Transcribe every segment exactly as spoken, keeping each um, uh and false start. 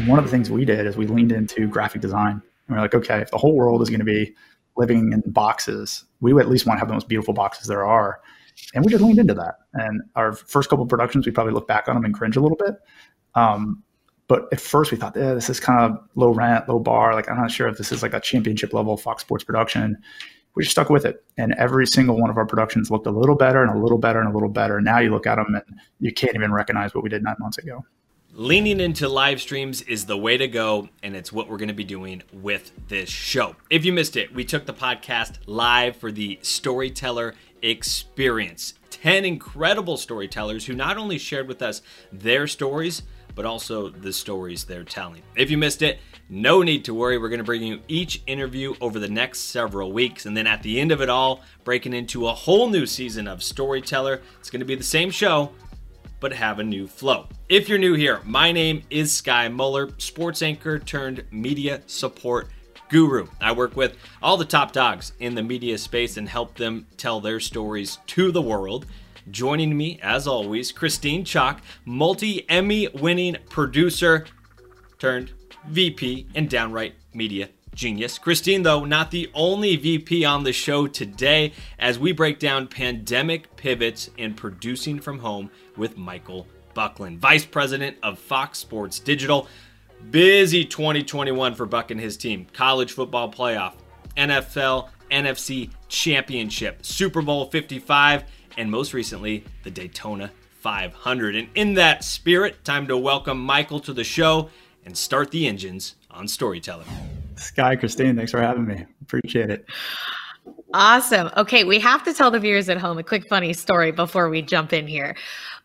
And one of the things we did is we leaned into graphic design. And we're like, okay, if the whole world is going to be living in boxes, we would at least want to have the most beautiful boxes there are. And we just leaned into that. And our first couple of productions, we probably look back on them and cringe a little bit. Um, but at first we thought, yeah, this is kind of low rent, low bar. Like, I'm not sure if this is like a championship level Fox Sports production. We just stuck with it. And every single one of our productions looked a little better and a little better and a little better. And now you look at them and you can't even recognize what we did nine months ago. Leaning into live streams is the way to go, and it's what we're going to be doing with this show. If you missed it, we took the podcast live for the Storyteller Experience. ten incredible storytellers who not only shared with us their stories, but also the stories they're telling. If you missed it, no need to worry. We're going to bring you each interview over the next several weeks, and then at the end of it all, breaking into a whole new season of Storyteller. It's going to be the same show, but have a new flow. If you're new here, my name is Sky Muller, sports anchor turned media support guru. I work with all the top dogs in the media space and help them tell their stories to the world. Joining me, as always, Christine Chalk, multi-Emmy winning producer turned V P and downright media genius. Christine, though, not the only V P on the show today as we break down pandemic pivots in producing from home with Michael Buckland, Vice President of Fox Sports Digital. Busy twenty twenty-one for Buck and his team. College football playoff, N F L, N F C championship, Super Bowl fifty-five, and most recently, the Daytona five hundred. And in that spirit, time to welcome Michael to the show and start the engines on Storyteller. Sky, Christine, thanks for having me. Appreciate it. Awesome. Okay, we have to tell the viewers at home a quick funny story before we jump in here.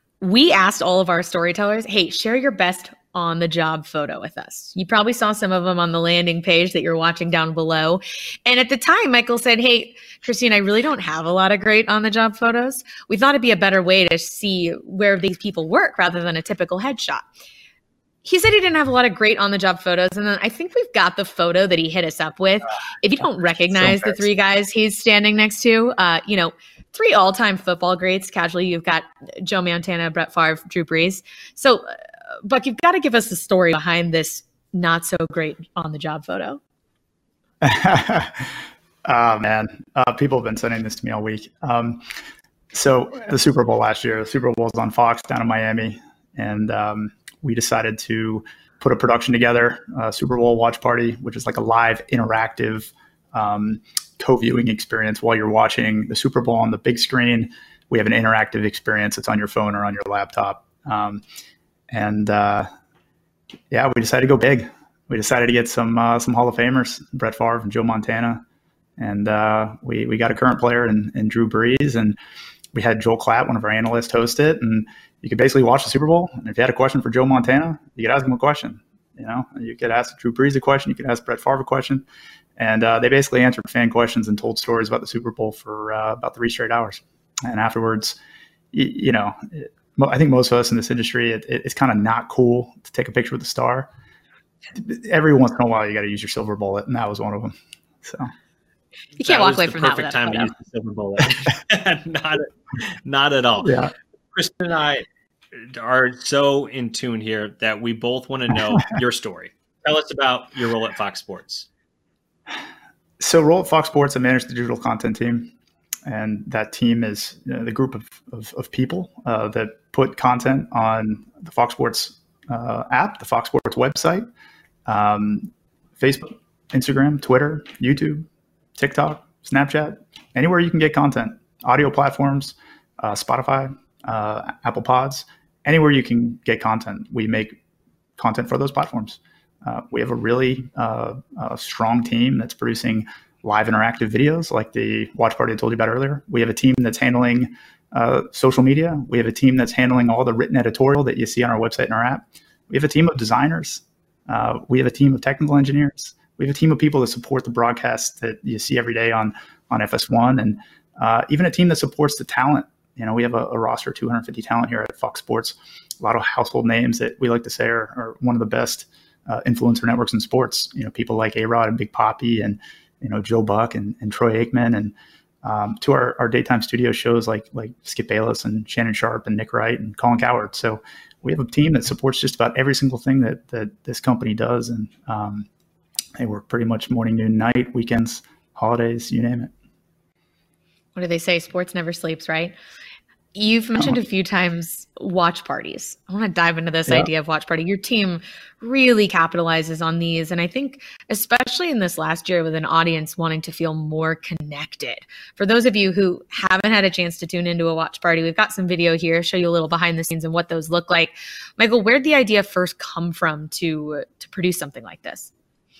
We asked all of our storytellers, hey, share your best on-the-job photo with us. You probably saw some of them on the landing page that you're watching down below. And at the time, Michael said, hey, Christine, I really don't have a lot of great on-the-job photos. We thought it'd be a better way to see where these people work rather than a typical headshot. He said he didn't have a lot of great on-the-job photos, and then I think we've got the photo that he hit us up with. If you don't recognize so the three guys he's standing next to, uh, you know, three all-time football greats. Casually, you've got Joe Montana, Brett Favre, Drew Brees. So, uh, Buck, you've got to give us the story behind this not-so-great on-the-job photo. Oh, man. Uh, people have been sending this to me all week. Um, so the Super Bowl last year, the Super Bowl was on Fox down in Miami, and um, we decided to put a production together, a Super Bowl watch party, which is like a live interactive um, co-viewing experience while you're watching the Super Bowl on the big screen. We have an interactive experience that's on your phone or on your laptop. Um, and uh, yeah, we decided to go big. We decided to get some uh, some Hall of Famers, Brett Favre and Joe Montana. And uh, we, we got a current player in, in Drew Brees, and we had Joel Klatt, one of our analysts, host it. And you could basically watch the Super Bowl. And if you had a question for Joe Montana, you could ask him a question. You know, you could ask Drew Brees a question. You could ask Brett Favre a question. And uh, they basically answered fan questions and told stories about the Super Bowl for uh, about three straight hours. And afterwards, you, you know, it, I think most of us in this industry, it, it, it's kind of not cool to take a picture with the star. Every once in a while, you got to use your silver bullet, and that was one of them. So you can't that walk away from that. Perfect time to use the silver bullet. not, not at all. Yeah. Kristen and I are so in tune here that we both want to know your story. Tell us about your role at Fox Sports. So, role at Fox Sports, I manage the digital content team. And that team is you know, the group of, of, of people uh, that put content on the Fox Sports uh, app, the Fox Sports website, um, Facebook, Instagram, Twitter, YouTube, TikTok, Snapchat, anywhere you can get content, audio platforms, uh, Spotify, uh, Apple Pods, anywhere you can get content. We make content for those platforms. Uh, we have a really uh, uh, strong team that's producing live interactive videos like the watch party I told you about earlier. We have a team that's handling uh, social media. We have a team that's handling all the written editorial that you see on our website and our app. We have a team of designers. Uh, we have a team of technical engineers. We have a team of people that support the broadcast that you see every day on, on F S one, and uh, even a team that supports the talent. You know, we have a, a roster of two hundred fifty talent here at Fox Sports. A lot of household names that we like to say are, are one of the best uh, influencer networks in sports. You know, people like A-Rod and Big Papi and, you know, Joe Buck and, and Troy Aikman and um, to our, our daytime studio shows like like Skip Bayless and Shannon Sharp and Nick Wright and Colin Coward. So we have a team that supports just about every single thing that that this company does, and um, they work pretty much morning, noon, night, weekends, holidays, you name it. What do they say? Sports never sleeps, right? You've mentioned a few times watch parties. I want to dive into this yeah. idea of watch party. Your team really capitalizes on these. And I think especially in this last year with an audience wanting to feel more connected. For those of you who haven't had a chance to tune into a watch party, we've got some video here, show you a little behind the scenes and what those look like. Michael, where'd the idea first come from to, to produce something like this?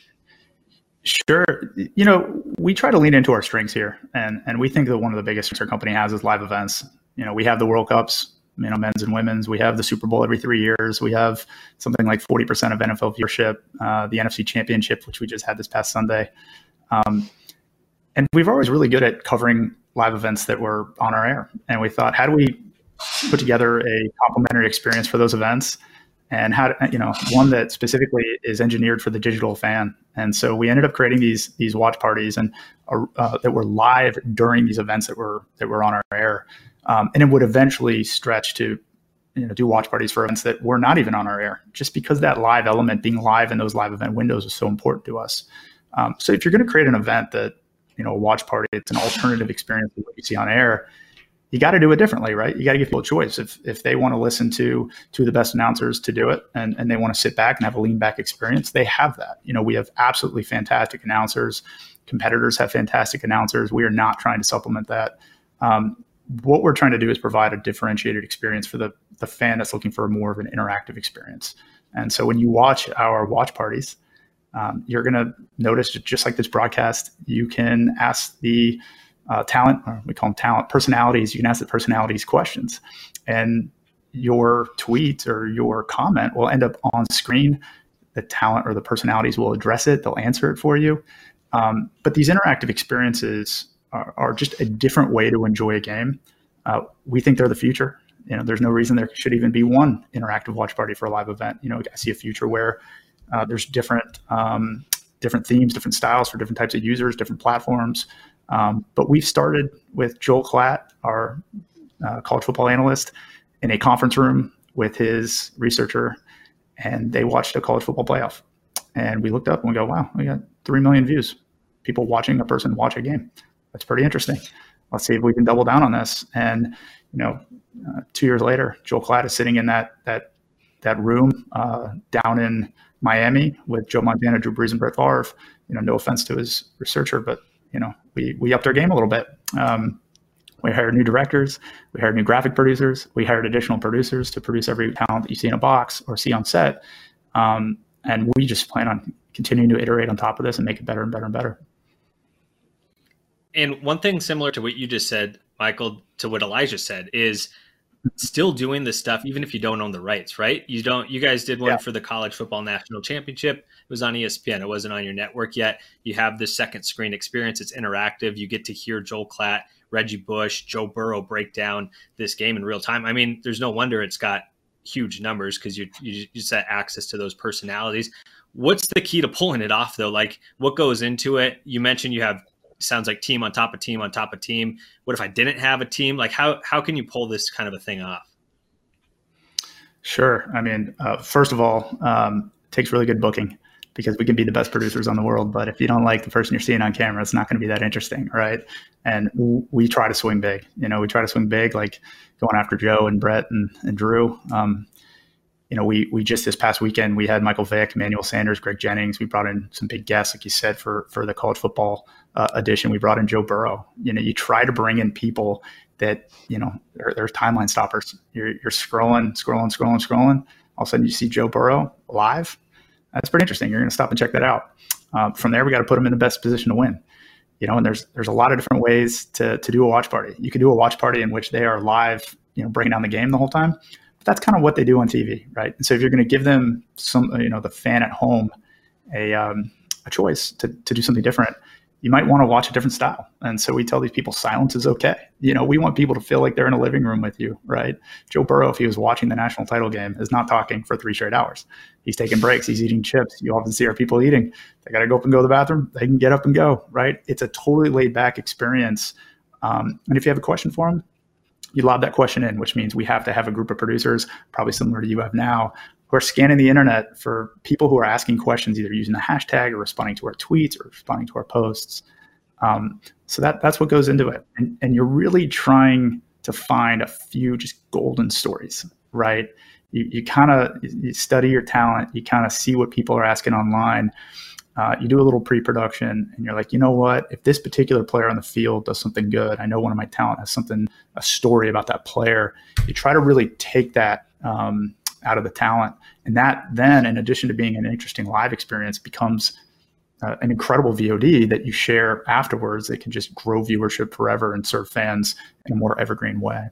Sure. You know, we try to lean into our strengths here. And, and we think that one of the biggest strengths our company has is live events. You know, we have the World Cups, you know, men's and women's. We have the Super Bowl every three years. We have something like forty percent of N F L viewership, uh, the N F C Championship, which we just had this past Sunday. Um, and we've always really good at covering live events that were on our air. And we thought, how do we put together a complimentary experience for those events? And how, to, you know, one that specifically is engineered for the digital fan. And so we ended up creating these these watch parties and uh, that were live during these events that were that were on our air. Um, and it would eventually stretch to, you know, do watch parties for events that were not even on our air, just because that live element, being live in those live event windows, is so important to us. Um, so if you're going to create an event that, you know, a watch party, it's an alternative experience to what you see on air, you got to do it differently, right? You got to give people a choice. If if they want to listen to two of the best announcers to do it, and, and they want to sit back and have a lean back experience, they have that. You know, we have absolutely fantastic announcers. Competitors have fantastic announcers. We are not trying to supplement that. Um, what we're trying to do is provide a differentiated experience for the, the fan that's looking for more of an interactive experience. And so when you watch our watch parties, um, you're going to notice, just like this broadcast, you can ask the uh, talent, or we call them talent personalities, you can ask the personalities questions. And your tweet or your comment will end up on screen. The talent or the personalities will address it. They'll answer it for you. Um, but these interactive experiences Are, are just a different way to enjoy a game. Uh, we think they're the future. You know, there's no reason there should even be one interactive watch party for a live event. You know, I see a future where uh, there's different um, different themes, different styles for different types of users, different platforms. Um, but we've started with Joel Klatt, our uh, college football analyst, in a conference room with his researcher, and they watched a college football playoff. And we looked up and we go, wow, we got three million views. People watching a person watch a game. That's pretty interesting. Let's see if we can double down on this. And, you know, uh, two years later, Joel Klatt is sitting in that that that room uh, down in Miami with Joe Montana, Drew Brees, and Brett Favre. You know, no offense to his researcher, but, you know, we we upped our game a little bit. Um, we hired new directors. We hired new graphic producers. We hired additional producers to produce every talent that you see in a box or see on set. Um, and we just plan on continuing to iterate on top of this and make it better and better and better. And one thing similar to what you just said, Michael, to what Elijah said, is still doing this stuff even if you don't own the rights, right? You don't. You guys did one yeah. for the College Football National Championship. It was on E S P N. It wasn't on your network yet. You have this second screen experience. It's interactive. You get to hear Joel Klatt, Reggie Bush, Joe Burrow break down this game in real time. I mean, there's no wonder it's got huge numbers because you you just have access to those personalities. What's the key to pulling it off, though? Like, what goes into it? You mentioned you have sounds like team on top of team on top of team. What if I didn't have a team? Like, how how can you pull this kind of a thing off? Sure. I mean, uh, first of all, um, it takes really good booking, because we can be the best producers on the world, but if you don't like the person you're seeing on camera, it's not going to be that interesting, right? And w- we try to swing big. You know, we try to swing big, like going after Joe and Brett and, and Drew. Um, you know, we we just this past weekend, we had Michael Vick, Emmanuel Sanders, Greg Jennings. We brought in some big guests, like you said, for for the college football uh, edition. We brought in Joe Burrow. You know, you try to bring in people that, you know, they're, they're timeline stoppers. You're, you're scrolling, scrolling, scrolling, scrolling. All of a sudden you see Joe Burrow live. That's pretty interesting. You're going to stop and check that out. Uh, from there, we got to put them in the best position to win. You know, and there's there's a lot of different ways to to do a watch party. You could do a watch party in which they are live, you know, breaking down the game the whole time. But that's kind of what they do on T V, right? And so if you're going to give them some, you know, the fan at home a um, a choice to to do something different, you might want to watch a different style. And so we tell these people silence is okay. You know, we want people to feel like they're in a living room with you, right? Joe Burrow, if he was watching the national title game, is not talking for three straight hours. He's taking breaks. He's eating chips. You often see our people eating. They got to go up and go to the bathroom. They can get up and go, right? It's a totally laid back experience Um, and if you have a question for them, you lob that question in, which means we have to have a group of producers, probably similar to you have now, who are scanning the internet for people who are asking questions, either using the hashtag or responding to our tweets or responding to our posts. Um, so that that's what goes into it. And, and you're really trying to find a few just golden stories, right? You, you kind of you study your talent. You kind of see what people are asking online. Uh, you do a little pre-production and you're like, you know what, if this particular player on the field does something good, I know one of my talent has something, a story about that player. You try to really take that um, out of the talent. And that then, in addition to being an interesting live experience, becomes uh, an incredible V O D that you share afterwards that can just grow viewership forever and serve fans in a more evergreen way.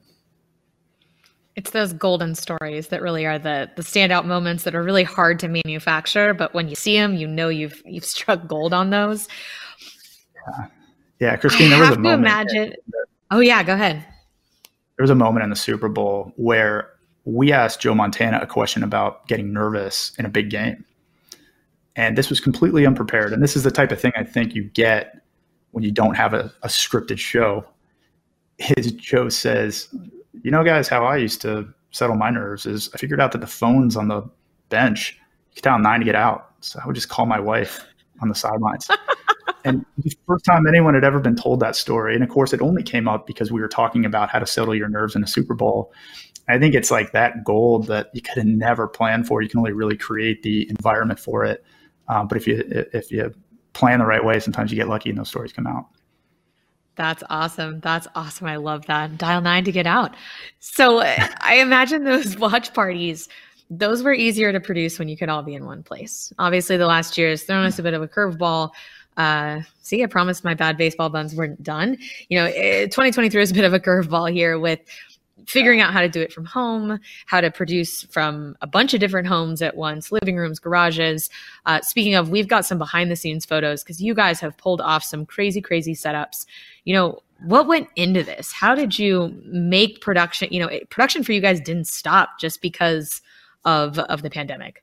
It's those golden stories that really are the the standout moments that are really hard to manufacture, but when you see them, you know you've you've struck gold on those. Yeah, yeah, Christine, there was a moment. Imagine. Oh yeah, go ahead. There was a moment in the Super Bowl where we asked Joe Montana a question about getting nervous in a big game, and this was completely unprepared. And this is the type of thing I think you get when you don't have a, a scripted show. His Joe says, you know, guys, how I used to settle my nerves is I figured out that the phone's on the bench. You can tell nine to get out. So I would just call my wife on the sidelines. And the first time anyone had ever been told that story. And of course, it only came up because we were talking about how to settle your nerves in a Super Bowl. I think it's like that gold that you could have never planned for. You can only really create the environment for it. Um, but if you if you plan the right way, sometimes you get lucky and those stories come out. That's awesome. That's awesome. I love that. Dial nine to get out. So I imagine those watch parties, those were easier to produce when you could all be in one place. Obviously, the last year has thrown us a bit of a curveball. Uh, see, I promised my bad baseball buns weren't done. You know, it, twenty twenty-three is a bit of a curveball here with figuring out how to do it from home, how to produce from a bunch of different homes at once, living rooms, garages. Uh, speaking of, we've got some behind the scenes photos because you guys have pulled off some crazy, crazy setups. You know, what went into this? How did you make production? You know, it, production for you guys didn't stop just because of, of the pandemic.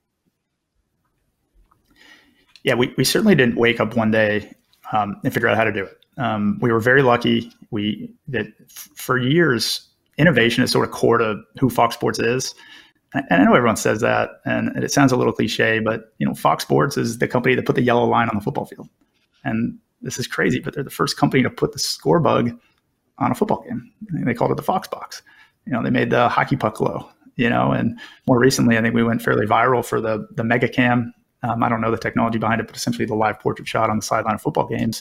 Yeah, we, we certainly didn't wake up one day um, and figure out how to do it. Um, we were very lucky. We that f- for years, innovation is sort of core to who Fox Sports is. And I know everyone says that, and it sounds a little cliche, but you know, Fox Sports is the company that put the yellow line on the football field. And this is crazy, but they're the first company to put the score bug on a football game. They called it the Fox Box. You know, they made the hockey puck glow. You know, and more recently, I think we went fairly viral for the the Mega Cam. Um, I don't know the technology behind it, but essentially the live portrait shot on the sideline of football games,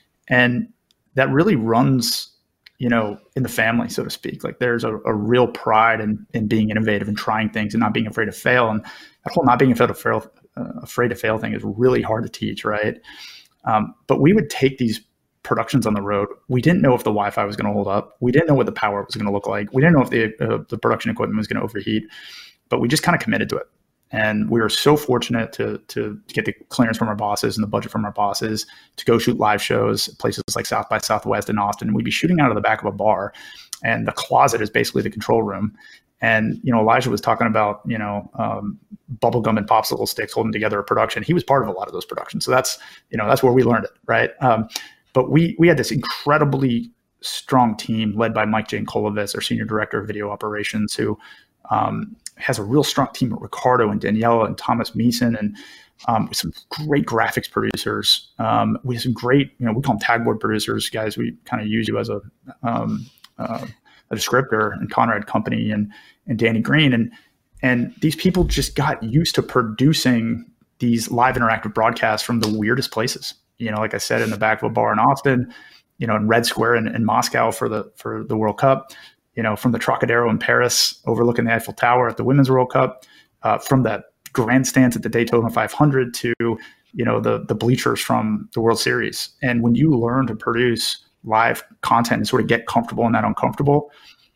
and that really runs, you know, in the family, so to speak. Like there's a, a real pride in, in being innovative and trying things and not being afraid to fail. And that whole not being afraid to fail, uh, afraid to fail thing is really hard to teach, right? Um, but we would take these productions on the road. We didn't know if the Wi-Fi was going to hold up. We didn't know what the power was going to look like. We didn't know if the uh, the production equipment was going to overheat. But we just kind of committed to it. And we were so fortunate to, to to get the clearance from our bosses and the budget from our bosses to go shoot live shows at places like South by Southwest in Austin. And we'd be shooting out of the back of a bar, and the closet is basically the control room. And, you know, Elijah was talking about, you know, um, bubblegum and popsicle sticks holding together a production. He was part of a lot of those productions. So that's, you know, that's where we learned it, right? Um, but we we had this incredibly strong team led by Mike Jankolovitz, our senior director of video operations, who um, has a real strong team of Ricardo and Daniela and Thomas Meeson, and um, some great graphics producers. Um, we have some great, you know, we call them tagboard producers, guys. We kind of use you as a um, uh, a descriptor, and Conrad Company and and Danny Green, and and these people just got used to producing these live interactive broadcasts from the weirdest places. You know, like I said, in the back of a bar in Austin, you know, in Red Square in, in Moscow for the for the World Cup. You know, from the Trocadero in Paris, overlooking the Eiffel Tower at the Women's World Cup, uh, from the grandstands at the Daytona five hundred to, you know, the the bleachers from the World Series. And when you learn to produce live content and sort of get comfortable in that uncomfortable,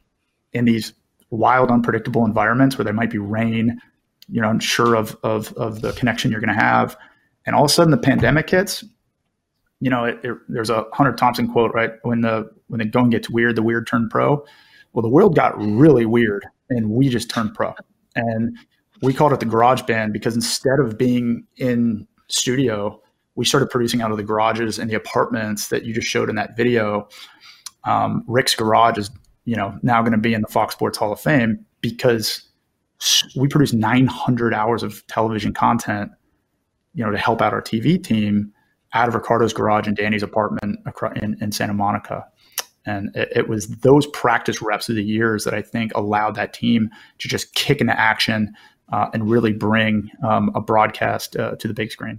in these wild, unpredictable environments where there might be rain, you know, unsure of of of the connection you're going to have, and all of a sudden the pandemic hits. You know, it, it, there's a Hunter Thompson quote, right? When the when the going gets weird, the weird turn pro. Well, the world got really weird, and we just turned pro. And we called it the Garage Band because instead of being in studio, we started producing out of the garages and the apartments that you just showed in that video. Um, Rick's Garage is, you know, now going to be in the Fox Sports Hall of Fame because we produce nine hundred hours of television content, you know, to help out our T V team out of Ricardo's garage and Danny's apartment in, in Santa Monica. And it, it was those practice reps of the years that I think allowed that team to just kick into action uh, and really bring um, a broadcast uh, to the big screen.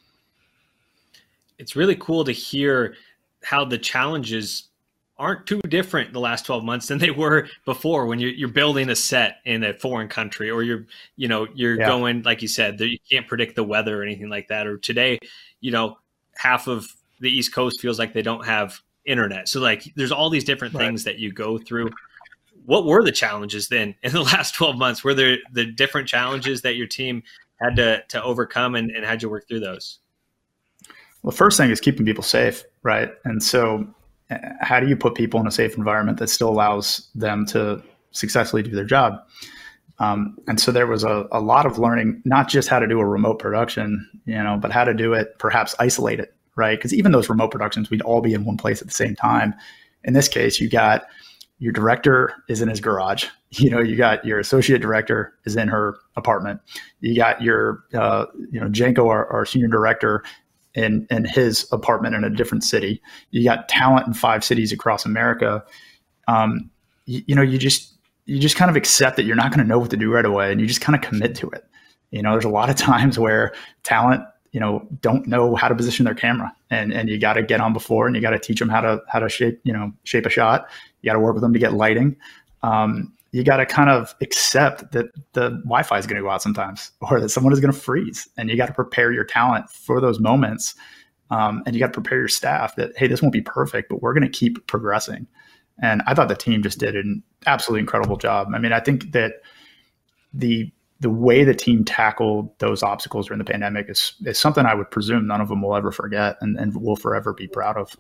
It's really cool to hear how the challenges aren't too different the last twelve months than they were before when you're, you're building a set in a foreign country, or you're, you know, you're yeah. going, like you said, you can't predict the weather or anything like that. Or today, you know, half of the East Coast feels like they don't have internet. So like there's all these different right. things that you go through. What were the challenges then in the last twelve months? Were there the different challenges that your team had to, to overcome, and, and how'd you work through those? Well, the first thing is keeping people safe, right? And so how do you put people in a safe environment that still allows them to successfully do their job? Um, and so there was a, a lot of learning, not just how to do a remote production, you know, but how to do it, perhaps isolate it, right? Because even those remote productions, we'd all be in one place at the same time. In this case, you got your director is in his garage. You know, you got your associate director is in her apartment. You got your, uh, you know, Janko, our, our senior director, in in his apartment in a different city. You got talent in five cities across America. Um, you, you know, you just you just kind of accept that you're not going to know what to do right away, and you just kind of commit to it. You know, there's a lot of times where talent, you know, don't know how to position their camera, and and you got to get on before, and you got to teach them how to how to shape you know shape a shot. You got to work with them to get lighting. Um, you got to kind of accept that the Wi-Fi is going to go out sometimes, or that someone is going to freeze, and you got to prepare your talent for those moments. Um, and you got to prepare your staff that, hey, this won't be perfect, but we're going to keep progressing. And I thought the team just did an absolutely incredible job. I mean, I think that the the way the team tackled those obstacles during the pandemic is, is something I would presume none of them will ever forget, and, and will forever be proud of.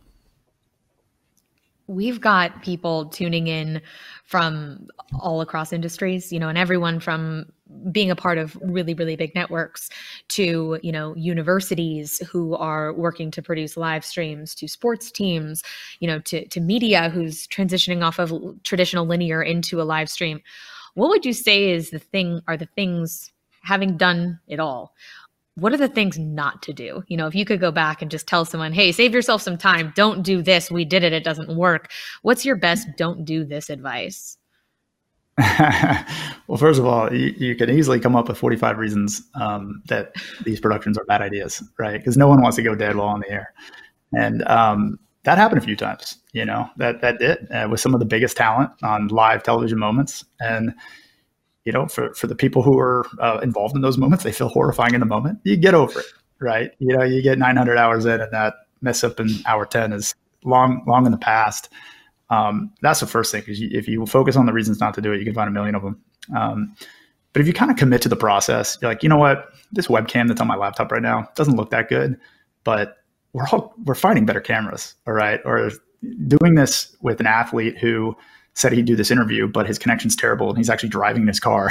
We've got people tuning in from all across industries, you know, and everyone from being a part of really, really big networks to, you know, universities who are working to produce live streams, to sports teams, you know, to, to media who's transitioning off of traditional linear into a live stream. What would you say is the thing, are the things, having done it all, what are the things not to do? You know, if you could go back and just tell someone, hey, save yourself some time. Don't do this. We did it. It doesn't work. What's your best don't do this advice? Well, first of all, you, you can easily come up with forty-five reasons um, that these productions are bad ideas, right? Because no one wants to go dead while on the air. And um, that happened a few times, you know, that, that did uh, with some of the biggest talent on live television moments. And you know, for, for the people who are uh, involved in those moments, they feel horrifying in the moment. You get over it, right? You know, you get nine hundred hours in, and that mess up in hour ten is long, long in the past. Um, that's the first thing, because if you focus on the reasons not to do it, you can find a million of them. Um, but if you kind of commit to the process, you're like, you know what, this webcam that's on my laptop right now doesn't look that good, but we're all, we're finding better cameras, all right? Or doing this with an athlete who said he'd do this interview, but his connection's terrible and he's actually driving this car.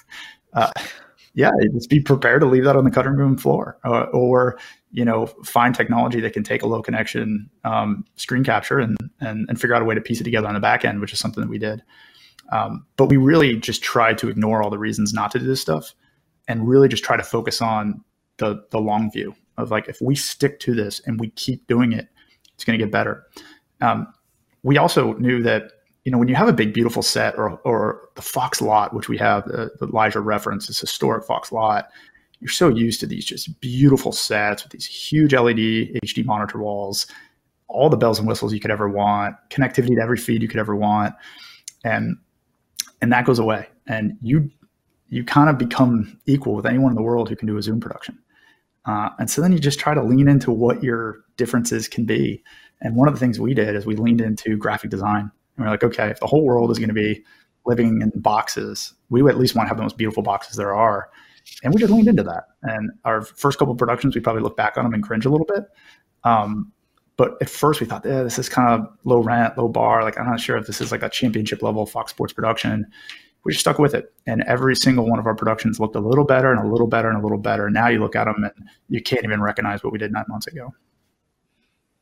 uh, yeah, just be prepared to leave that on the cutting room floor, uh, or, you know, find technology that can take a low connection um, screen capture and, and and figure out a way to piece it together on the back end, which is something that we did. Um, but we really just tried to ignore all the reasons not to do this stuff, and really just try to focus on the the long view of, like, if we stick to this and we keep doing it, it's going to get better. Um, we also knew that, you know, when you have a big, beautiful set, or or the Fox lot, which we have, the, the Elijah reference, this historic Fox lot, you're so used to these just beautiful sets with these huge L E D H D monitor walls, all the bells and whistles you could ever want, connectivity to every feed you could ever want. And and that goes away. And you you kind of become equal with anyone in the world who can do a Zoom production. Uh, and so then you just try to lean into what your differences can be. And one of the things we did is we leaned into graphic design. And we're like, okay, if the whole world is going to be living in boxes, we would at least want to have the most beautiful boxes there are. And we just leaned into that. And our first couple of productions, we probably look back on them and cringe a little bit. Um, but at first we thought, yeah, this is kind of low rent, low bar. Like, I'm not sure if this is like a championship level Fox Sports production. We just stuck with it. And every single one of our productions looked a little better and a little better and a little better. And now you look at them and you can't even recognize what we did nine months ago.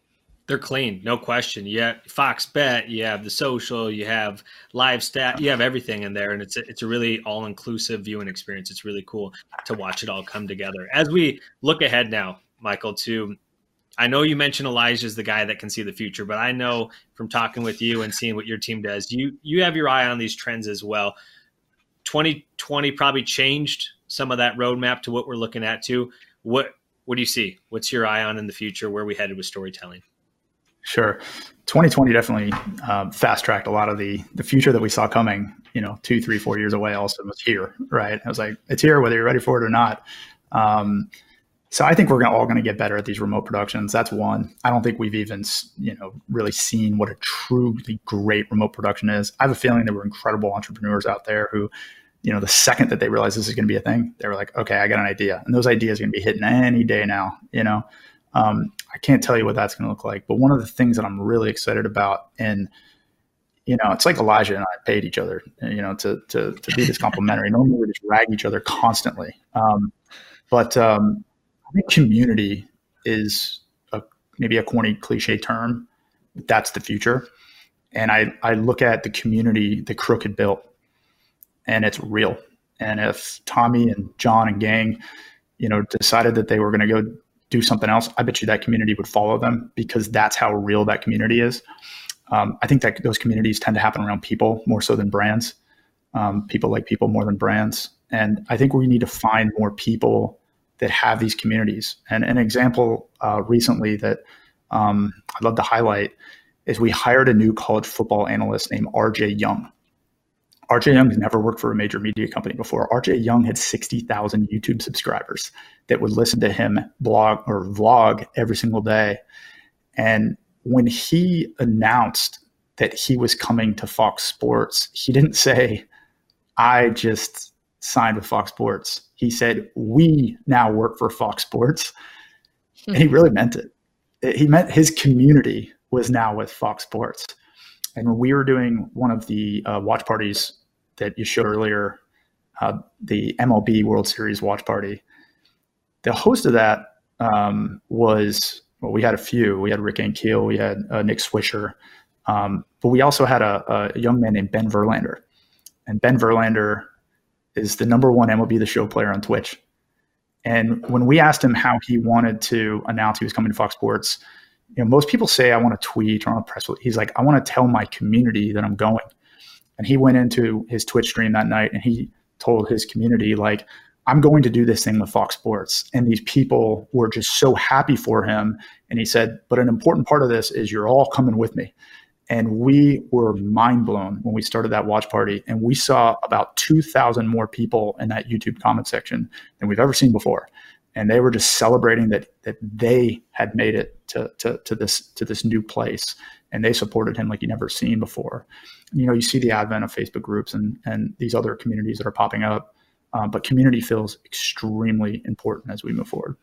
They're clean, no question. You have Fox Bet, you have the social, you have live stat, you have everything in there, and it's a, it's a really all-inclusive viewing experience. It's really cool to watch it all come together. As we look ahead now, Michael, to I know you mentioned Elijah's the guy that can see the future, but I know from talking with you and seeing what your team does, you you have your eye on these trends as well. twenty twenty probably changed some of that roadmap to what we're looking at too. What what do you see? What's your eye on in the future? Where are we headed with storytelling? Sure. twenty twenty definitely um, fast tracked a lot of the the future that we saw coming, you know, two, three, four years away also was here, right? I was like, it's here, whether you're ready for it or not. Um, so I think we're gonna, all going to get better at these remote productions. That's one. I don't think we've even, you know, really seen what a truly great remote production is. I have a feeling there were incredible entrepreneurs out there who, you know, the second that they realized this is going to be a thing, they were like, okay, I got an idea. And those ideas are going to be hitting any day now, you know. Um, I can't tell you what that's going to look like, but one of the things that I'm really excited about, and you know, it's like Elijah and I paid each other, you know, to to to be this complimentary. Normally we just rag each other constantly, um, but um, I think community is a, maybe a corny cliche term, but that's the future. And I I look at the community that Crook had built, and it's real. And if Tommy and John and gang, you know, decided that they were going to go do something else, I bet you that community would follow them because that's how real that community is. Um, I think that those communities tend to happen around people more so than brands. Um, people like people more than brands. And I think we need to find more people that have these communities. And an example uh, recently that um, I'd love to highlight is we hired a new college football analyst named R J Young. R J Young has never worked for a major media company before. R J Young had sixty thousand YouTube subscribers that would listen to him blog or vlog every single day. And when he announced that he was coming to Fox Sports, he didn't say, I just signed with Fox Sports. He said, we now work for Fox Sports. And he really meant it. He meant his community was now with Fox Sports. And when we were doing one of the uh, watch parties that you showed earlier, uh, the M L B World Series watch party, the host of that um, was, well, we had a few. We had Rick Ankiel, we had uh, Nick Swisher, um, but we also had a, a young man named Ben Verlander. And Ben Verlander is the number one M L B The Show player on Twitch. And when we asked him how he wanted to announce he was coming to Fox Sports, you know, most people say, I want to tweet or on a press release. He's like, I want to tell my community that I'm going. And he went into his Twitch stream that night and he told his community, like, I'm going to do this thing with Fox Sports. And these people were just so happy for him. And he said, but an important part of this is you're all coming with me. And we were mind blown when we started that watch party. And we saw about two thousand more people in that YouTube comment section than we've ever seen before. And they were just celebrating that that they had made it to, to, to this to this new place. And they supported him like you never seen before. You know, you see the advent of Facebook groups and, and these other communities that are popping up. Um, but community feels extremely important as we move forward.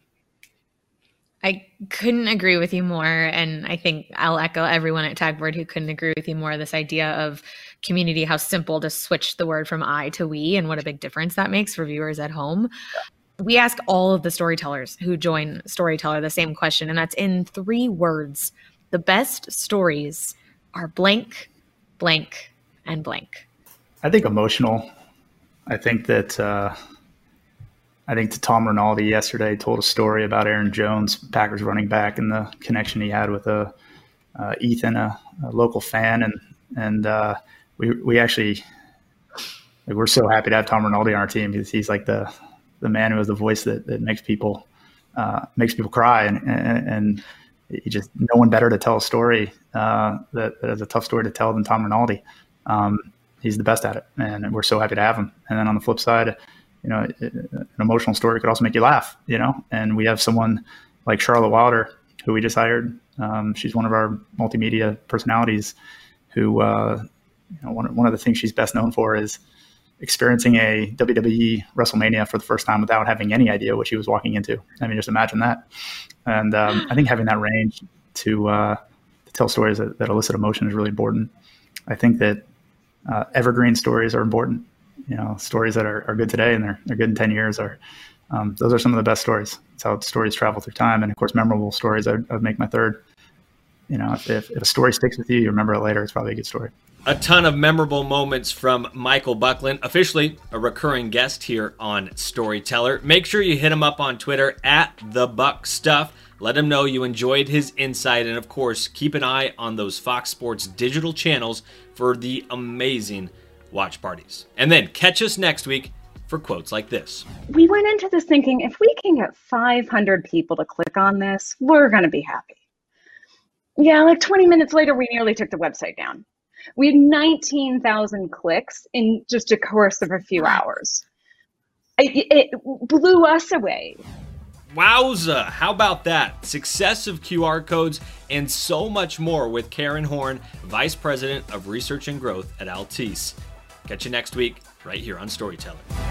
I couldn't agree with you more. And I think I'll echo everyone at Tagboard who couldn't agree with you more. This idea of community, how simple to switch the word from I to we, and what a big difference that makes for viewers at home. Yeah. We ask all of the storytellers who join Storyteller the same question, and that's in three words. The best stories are blank, blank, and blank. I think emotional. I think that uh, I think that Tom Rinaldi yesterday told a story about Aaron Jones, Packers running back, and the connection he had with a uh, Ethan, a, a local fan, and and uh, we we actually like, we're so happy to have Tom Rinaldi on our team because he's like the the man who has the voice that, that makes people uh, makes people cry, and, and and he just no one better to tell a story uh, that, that is a tough story to tell than Tom Rinaldi. Um, he's the best at it, and we're so happy to have him. And then on the flip side, you know, an emotional story could also make you laugh, you know, and we have someone like Charlotte Wilder, who we just hired. Um, she's one of our multimedia personalities who, uh, you know, one, one of the things she's best known for is experiencing a W W E WrestleMania for the first time without having any idea what she was walking into. I mean, just imagine that. And um, I think having that range to, uh, to tell stories that, that elicit emotion is really important. I think that uh, evergreen stories are important. You know, stories that are, are good today and they're they're good in ten years are, um, those are some of the best stories. It's how stories travel through time. And of course, memorable stories, I would make my third. you know, if, if, if a story sticks with you, you remember it later, it's probably a good story. A ton of memorable moments from Michael Buckland, officially a recurring guest here on Storyteller. Make sure you hit him up on Twitter at The Buck Stuff. Let him know you enjoyed his insight, and of course, keep an eye on those Fox Sports digital channels for the amazing watch parties. And then catch us next week for quotes like this. We went into this thinking, if we can get five hundred people to click on this, we're going to be happy. Yeah, like twenty minutes later, we nearly took the website down. We had nineteen thousand clicks in just a course of a few hours. It, it blew us away. Wowza! How about that? Success of Q R codes and so much more with Karen Horn, Vice President of Research and Growth at Altice. Catch you next week right here on Storyteller.